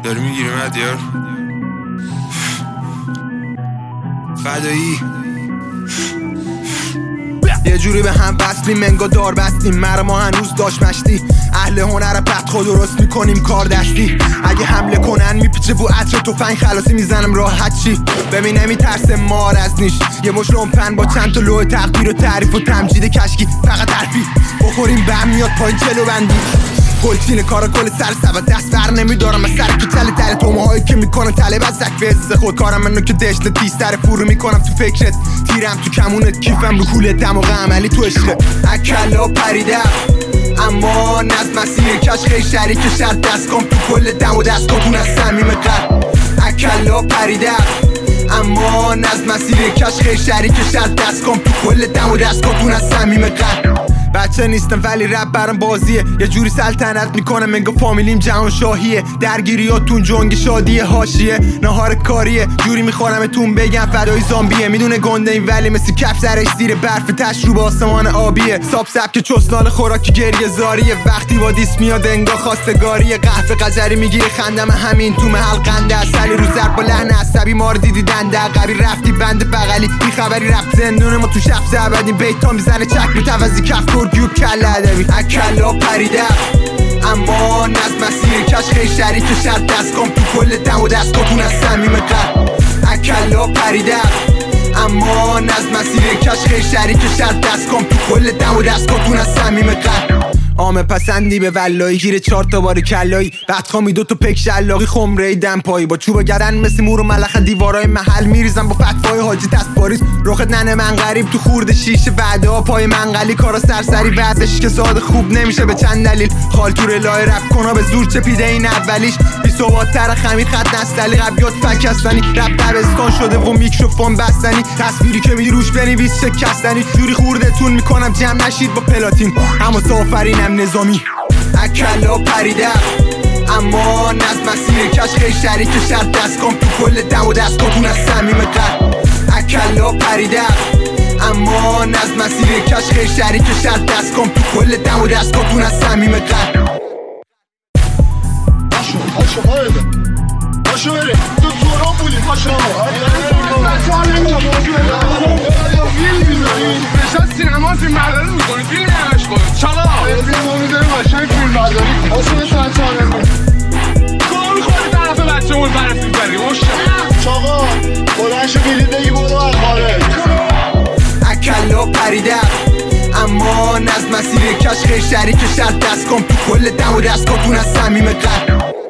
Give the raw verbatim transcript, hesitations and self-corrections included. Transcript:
داری میگیری مدیار فدایی یه جوری به هم بستیم انگار دار بستیم مرا ما هنوز داشت مشتی اهل هنر بد خود درست میکنیم کار دستی اگه حمله کنن میپیچه بو عطر تفنگ خلاصی میزنم راحت چی ببین نمیترسه مار از نیش یه مش لومپن با چند تا لوح تقدیر و تعریف و تمجید کشکی فقط حرفی بخوریم بهم میاد پایین چلو بندی گلچین کارا کل سر سبت دست بر نمیدارم از سر که تله تله تومه هایی که میکنن طلب از زک وزه خود کارم منو که دشت تیستر فرو میکنم تو فکرت تیرم تو کمونت کیفم رو کوله دماغ عملی تو عشقه اکلا پریدم اما نز مسیر کش خیلی شریک شرط دست کن تو کل دم و دست کن از صمیم قلب اکلا پریدم اما نز مسیر کش خیلی شریک شرط دست کن تو کل دم و دست کن از صمیم قلب بچه نیستم ولی رپ برام بازیه یه جوری سلطنت میکنم انگار فامیلیم جهان شاهیه درگیریاتون جنگ شادی حاشیه نهار کاریه جوری میخورمتون بگم فدای زامبیه میدونه گنده این ولی مثل کف سرش زیر برف تش رو به آسمان آبیه ساب سبک چسنال خوراکی گریه زاریه وقتی با دیس میاد انگار خواستگاریه قهوه قجری میگیره خندم همین تو محل قنده اصلی رو سر با لحن عصبی ما رو دیدی دنده عقبی رفتی بند بغلی بی خبری رفت زندون ما تو شخص ابدی بیتا میزنه چک متوازی کف گیوب کل ادبی اکلا پریدم اما نز مسیر کش خیلی شریک شرط دست کن تو کل دم و دست کن از صمیم قلب اکلا پریدم اما نز مسیر کش خیلی شریک شرط دست کن تو کل دم و دست کن از صمیم قلب عامه پسندی به ولایی گیره چهار تا بار کلایی بدخوامی دو تا پک شلاقی خمره دم پایی با چوب گردن مثل مور و ملخ دیوارای محل میریزم با فتوای حاجی دست پاریس رخت ننه من غریب تو خورده شیشه وعده ها پای منقلی کارا سرسری وعدش که ساده خوب نمیشه به چند دلیل خالتور لای رپ کنا به زور چپیده این اولیش بی ثبات تر خمیر خط نستعلی قبیات فکستنی رپ دبستان شده و میکروفون بستنی تصویری که میدی روش بنویس شکستنی جوری خوردتون میکنم جمع نشید با پلاتین اما سافرینم نظامی اکلا پریدم اما نز مسیر کش خیلی شریک شرط دست کن تو کل دم و دست کن از صمیم قلب اکلا پریدم اما نز مسیر کش خیلی شریک شرط دست کن تو کل دم و دست کن از صمیم قلب پاشو پاشو هایده پاشو بره تو تورا بولی پاشو بچه ها نمیتونم بازی بره یا فیلم میزنی نشست سینما فیلم برداری میکنی فیلم نمش کنی چالا بیا ما میداریم قشنگ فیلم برداری پاشو به ساعت چهار نمی کار میخوری طرف بچه مون برسید بری مشت چاقا بلنشو بیلید بگی برو از خارج اکلا پریدم اما نز مسیر کش خیلی شریک شرط دست کن تو کل دم و دست کن از صمیم قلب